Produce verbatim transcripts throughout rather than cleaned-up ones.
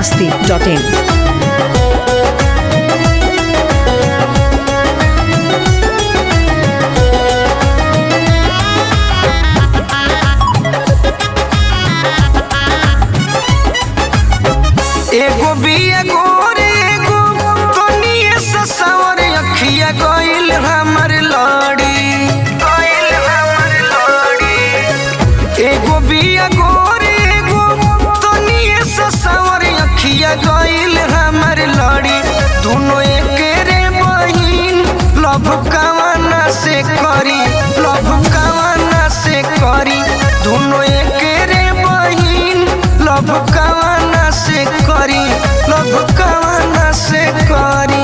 masti dot in. एगो बिया गोरे एगो तनिए ससावर अखिया गइल हमर लड़ी गइल हमर लड़ी एगो बिया गोरे एगो तनिए ससावर अखिया गइल हमर लड़ी दोनों एके रे बहिन लव कवाना से करी लव कवाना से करी दोनों एके रे बहिन लव कवाना से करी लव कवाना से करी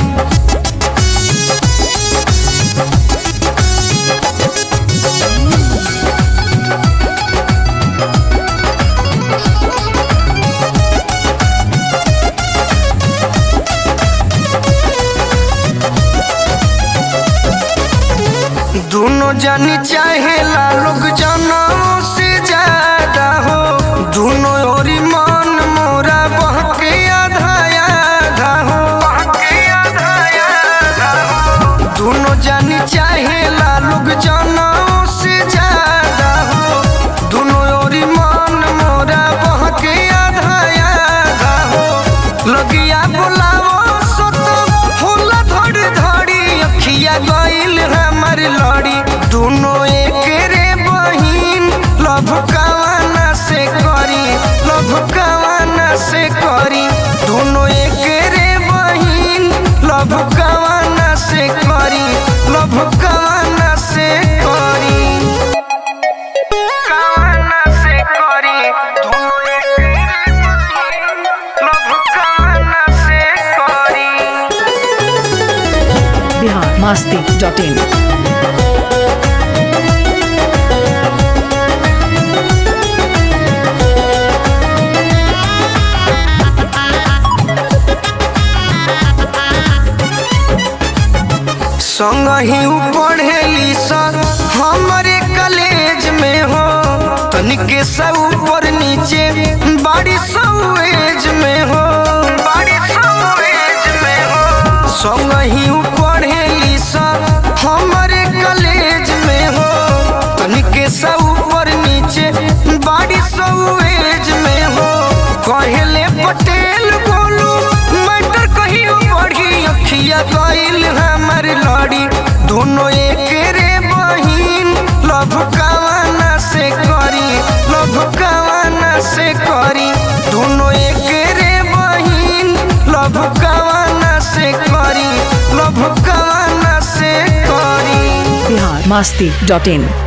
दोनों जानी चाहेला लोग जनों से ज्यादा हो दोनों ओरी मन मोरा बहके आधा आधा हो बहके आधा आधा हो दोनों जानी चाहेला लोग जनों से ज्यादा हो दोनों ओरी मन मोरा बहके आधा आधा हो लगिया बुलावो सत होला धड़ धड़ी अखिया गइल हमर लड़ी दोनों एके रे बहिन लव कवाना से करी लव कवाना से करी दोनों एके रे बहिन लव कवाना से करी लव कवाना से करी कवाना से करी दोनों एके रे बहिन लव कवाना से करी Bihar masti dot in. संग ही पढ़ेली सर हमारे कॉलेज में हो तनिके से ऊपर नीचे बाड़ी एज में हो बाड़ी एज में हो संग ही पढ़ेली सर हमारे कॉलेज में हो तनिके से ऊपर नीचे बाड़ी एज में हो कहले पटेल बोलू मैटर कहीं बढ़ी अखिया गइल हमर लड़ी दोनों एके रे बहिन लव कवाना से करी लव कवाना से करी दोनों एके रे बहिन लव कवाना से करी लव कवाना से करी Bihar masti dot in.